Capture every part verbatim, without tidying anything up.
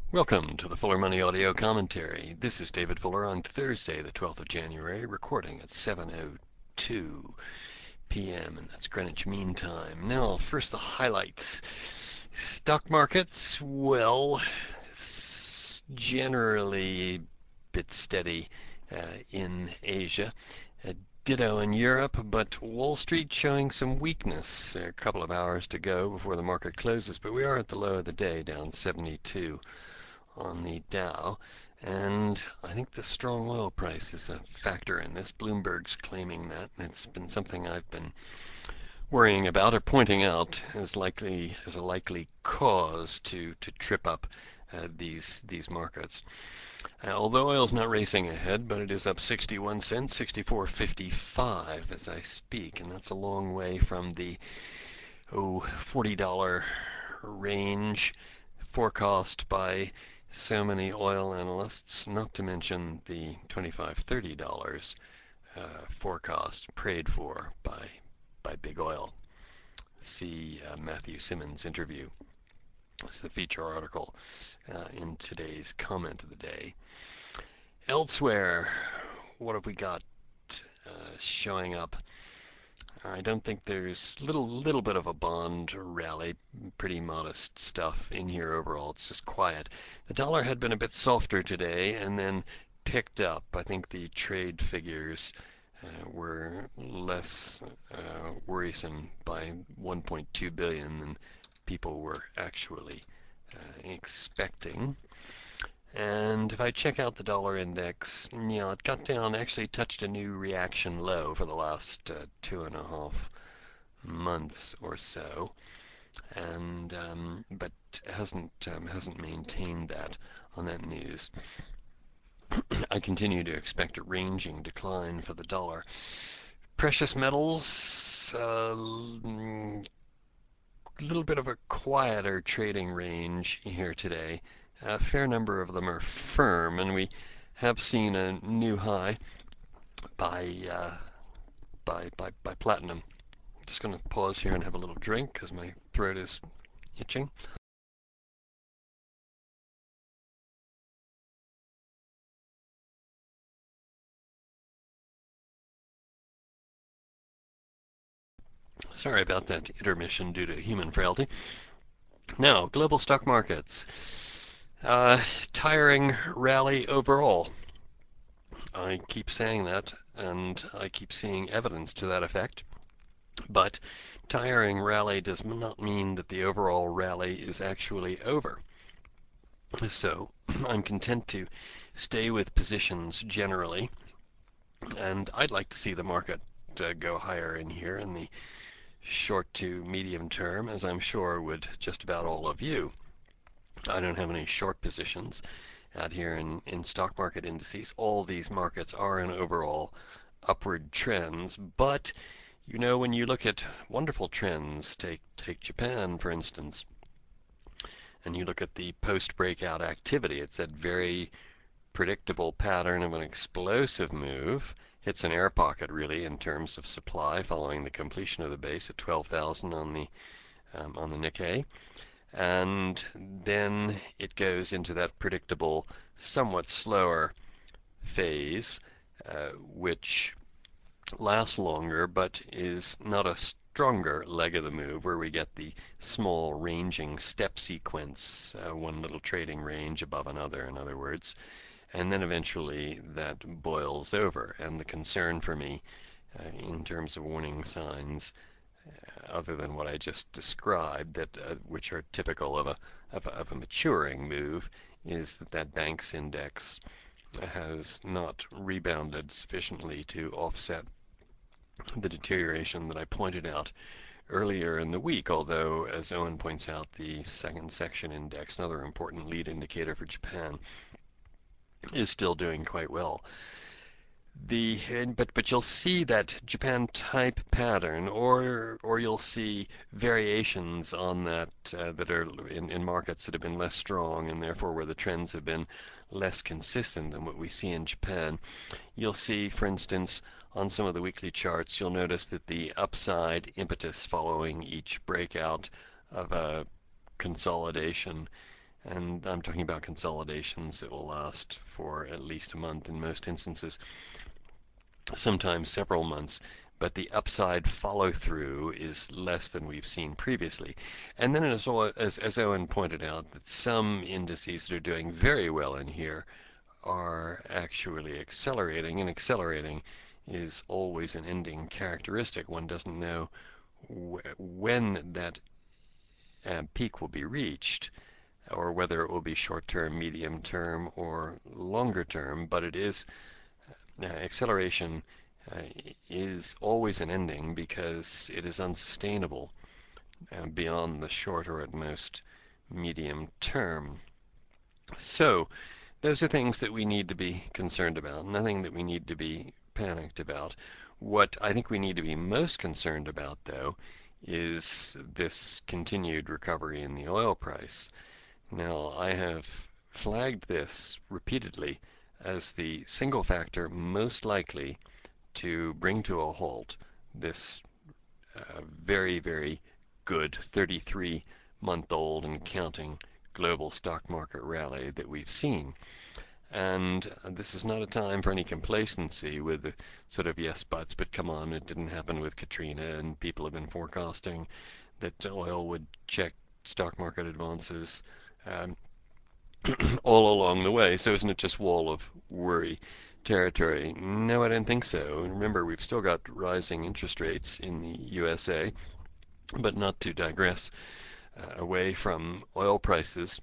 Welcome to the Fuller Money Audio Commentary. This is David Fuller on Thursday, the twelfth of January, recording at seven oh two p m, and that's Greenwich Mean Time. Now, first the highlights. Stock markets, well, generally a bit steady uh, in Asia. Uh, Ditto in Europe, but Wall Street showing some weakness. A couple of hours to go before the market closes, but we are at the low of the day, down seventy-two on the Dow. And I think the strong oil price is a factor in this. Bloomberg's claiming that, and it's been something I've been worrying about or pointing out as likely as a likely cause to, to trip up uh, these these markets. Uh, although oil's not racing ahead, but it is up sixty-one cents, sixty-four fifty-five as I speak, and that's a long way from the oh forty dollar range forecast by so many oil analysts, not to mention the twenty-five, thirty dollars uh, forecast prayed for by by big oil. See uh, Matthew Simmons' interview. It's the feature article uh, in today's comment of the day. Elsewhere, what have we got uh, showing up? I don't think there's little little bit of a bond rally, pretty modest stuff in here overall. It's just quiet. The dollar had been a bit softer today and then picked up. I think the trade figures uh, were less uh, worrisome by one point two billion than people were actually uh, expecting. And if I check out the dollar index, you know, it got down, actually touched a new reaction low for the last uh, two and a half months or so, and um, but hasn't um, hasn't maintained that on that news. I continue to expect a ranging decline for the dollar. Precious metals, a uh, little bit of a quieter trading range here today. A fair number of them are firm, and we have seen a new high by uh, by, by by platinum. I'm just going to pause here and have a little drink because my throat is itching. Sorry about that intermission due to human frailty. Now, global stock markets. Uh, tiring rally overall. I keep saying that, and I keep seeing evidence to that effect. But tiring rally does not mean that the overall rally is actually over. So I'm content to stay with positions generally, and I'd like to see the market uh, go higher in here in the short to medium term, as I'm sure would just about all of you. I don't have any short positions out here in, in stock market indices. All these markets are in overall upward trends, but you know, when you look at wonderful trends, take take Japan for instance, and you look at the post-breakout activity, it's that very predictable pattern of an explosive move. Hits an air pocket really in terms of supply following the completion of the base at twelve thousand on the um, on the Nikkei, and then it goes into that predictable, somewhat slower phase, uh, which lasts longer but is not a stronger leg of the move where we get the small ranging step sequence, uh, one little trading range above another, in other words, and then eventually that boils over. And the concern for me uh, in terms of warning signs, uh, other than what I just described, that uh, which are typical of a, of a of a maturing move, is that that Banks index has not rebounded sufficiently to offset the deterioration that I pointed out earlier in the week, although, as Owen points out, the second section index, another important lead indicator for Japan, is still doing quite well. The but but you'll see that Japan type pattern, or or you'll see variations on that uh, that are in, in markets that have been less strong, and therefore where the trends have been less consistent than what we see in Japan. You'll see, for instance, on some of the weekly charts, you'll notice that the upside impetus following each breakout of a consolidation and I'm talking about consolidations that will last for at least a month in most instances, sometimes several months, but the upside follow-through is less than we've seen previously. And then as, as, as Owen pointed out, that some indices that are doing very well in here are actually accelerating, and accelerating is always an ending characteristic. One doesn't know wh when that uh, peak will be reached, or whether it will be short-term, medium-term, or longer-term, but it is uh, acceleration uh, is always an ending because it is unsustainable uh, beyond the short or at most medium term. So those are things that we need to be concerned about, nothing that we need to be panicked about. What I think we need to be most concerned about, though, is this continued recovery in the oil price. Now, I have flagged this repeatedly as the single factor most likely to bring to a halt this uh, very, very good thirty-three month old and counting global stock market rally that we've seen. And this is not a time for any complacency with the sort of yes buts, but come on, it didn't happen with Katrina, and people have been forecasting that oil would check stock market advances um, all along the way. So isn't it just wall of worry territory? No, I don't think so. Remember, we've still got rising interest rates in the U S A, but not to digress uh, away from oil prices.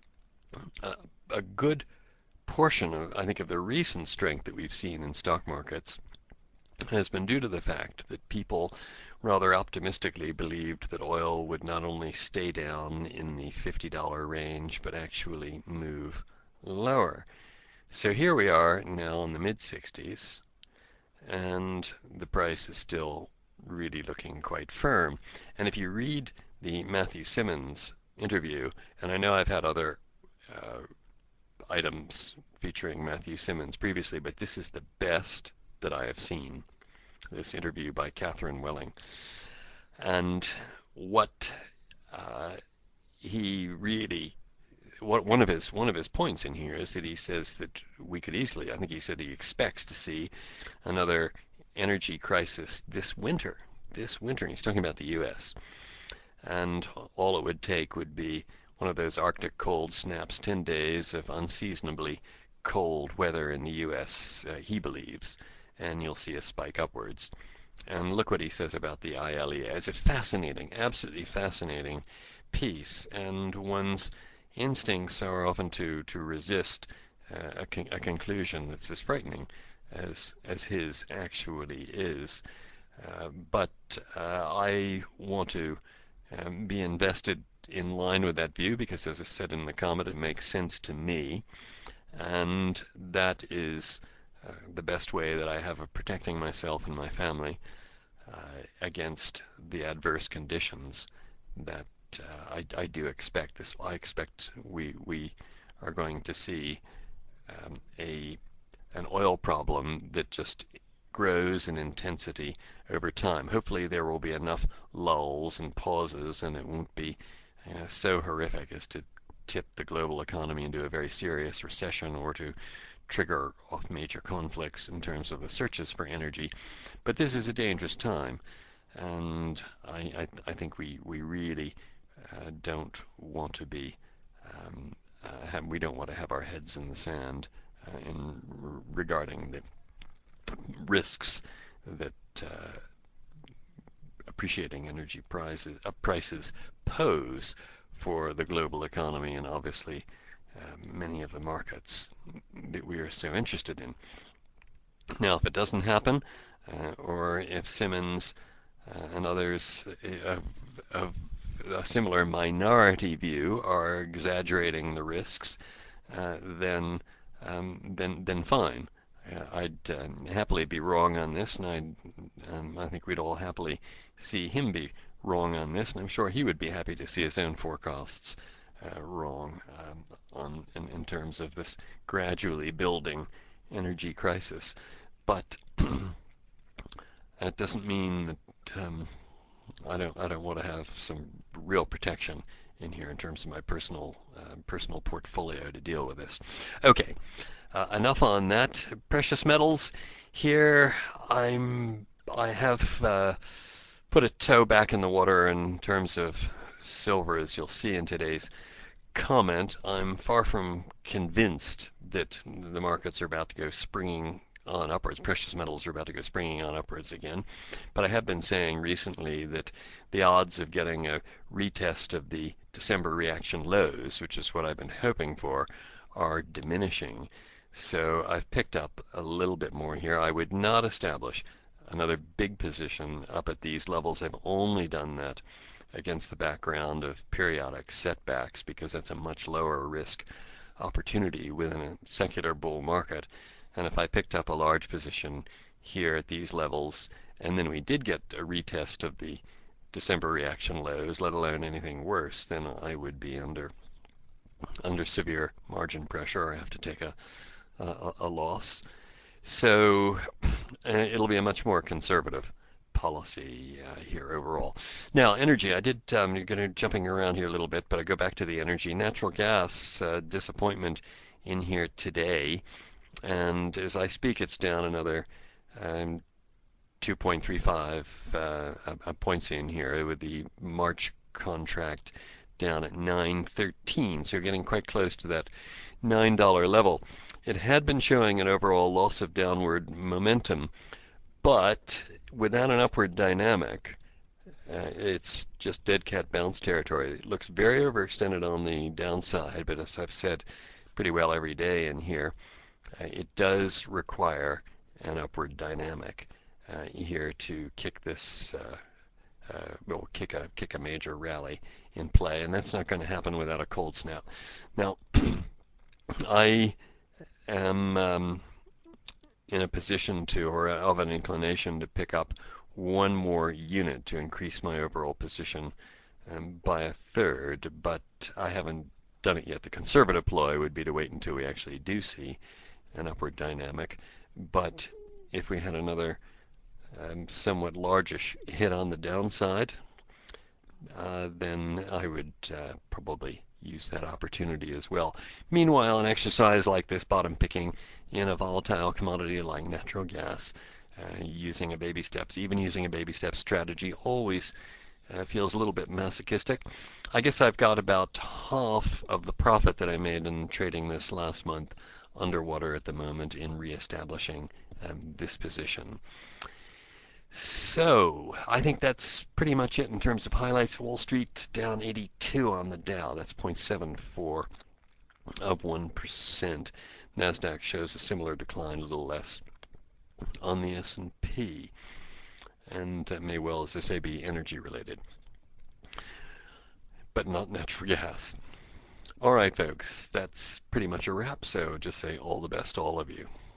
Uh, a good portion of, I think, of the recent strength that we've seen in stock markets has been due to the fact that people rather optimistically believed that oil would not only stay down in the fifty dollar range, but actually move lower. So here we are now in the mid sixties, and the price is still really looking quite firm. And if you read the Matthew Simmons interview, and I know I've had other uh, items featuring Matthew Simmons previously, but this is the best that I have seen, this interview by Catherine Welling. And what uh, he really, what, one of his one of his points in here is that he says that we could easily, I think he said he expects to see another energy crisis this winter. This winter, he's talking about the U S, and all it would take would be one of those Arctic cold snaps, ten days of unseasonably cold weather in the U S, uh, he believes, and you'll see a spike upwards. And look what he says about the I L E A. It's a fascinating, absolutely fascinating piece, and one's instincts are often to, to resist uh, a, con a conclusion that's as frightening as, as his actually is. Uh, but uh, I want to um, be invested in line with that view because, as I said in the comment, it makes sense to me, and that is uh, the best way that I have of protecting myself and my family uh, against the adverse conditions that uh, I, I do expect. This I expect we we are going to see um, a an oil problem that just grows in intensity over time. Hopefully there will be enough lulls and pauses, and it won't be uh, so horrific as to tip the global economy into a very serious recession or to trigger off major conflicts in terms of the searches for energy. But this is a dangerous time, and I, I, I think we, we really uh, don't want to be, um, uh, have, we don't want to have our heads in the sand uh, in regarding the risks that uh, appreciating energy prices, uh, prices pose for the global economy and obviously uh, many of the markets that we are so interested in. Now, if it doesn't happen, uh, or if Simmons uh, and others of, of a similar minority view are exaggerating the risks, uh, then um, then then fine. Uh, I'd uh, happily be wrong on this, and I'd, um, I think we'd all happily see him be wrong on this, and I'm sure he would be happy to see his own forecasts uh, wrong um, on in, in terms of this gradually building energy crisis. But that doesn't mean that um, I don't I don't want to have some real protection in here in terms of my personal uh, personal portfolio to deal with this. Okay, uh, enough on that. Precious metals. Here, I'm I have uh, put a toe back in the water in terms of silver, as you'll see in today's comment. I'm far from convinced that the markets are about to go springing on upwards. Precious metals are about to go springing on upwards again. But I have been saying recently that the odds of getting a retest of the December reaction lows, which is what I've been hoping for, are diminishing. So I've picked up a little bit more here. I would not establish another big position up at these levels. I've only done that against the background of periodic setbacks because that's a much lower risk opportunity within a secular bull market. And if I picked up a large position here at these levels, and then we did get a retest of the December reaction lows, let alone anything worse, then I would be under under severe margin pressure or have to take a a, a loss. So uh, it'll be a much more conservative policy uh, here overall. Now, energy, I did, um, you're going to jumping around here a little bit, but I go back to the energy. Natural gas, uh, disappointment in here today. And as I speak, it's down another um, two point three five uh, points in here with the March contract down at nine thirteen. So you're getting quite close to that nine dollar level. It had been showing an overall loss of downward momentum, but without an upward dynamic, uh, it's just dead cat bounce territory. It looks very overextended on the downside, but as I've said pretty well every day in here, uh, it does require an upward dynamic uh, here to kick this, uh, uh, well, kick a kick a major rally in play, and that's not going to happen without a cold snap. Now, I am um, in a position to, or of an inclination to pick up one more unit to increase my overall position um, by a third, but I haven't done it yet. The conservative ploy would be to wait until we actually do see an upward dynamic. But if we had another um, somewhat largish hit on the downside, uh, then I would uh, probably use that opportunity as well. Meanwhile, an exercise like this, bottom picking in a volatile commodity like natural gas, uh, using a baby steps, even using a baby steps strategy, always uh, feels a little bit masochistic. I guess I've got about half of the profit that I made in trading this last month underwater at the moment in reestablishing um, this position. So I think that's pretty much it in terms of highlights. Wall Street down eighty-two on the Dow. That's zero point seven four of one percent. NASDAQ shows a similar decline, a little less on the S and P. And that may well, as I say, be energy related, but not natural gas. All right, folks, that's pretty much a wrap. So just say all the best to all of you.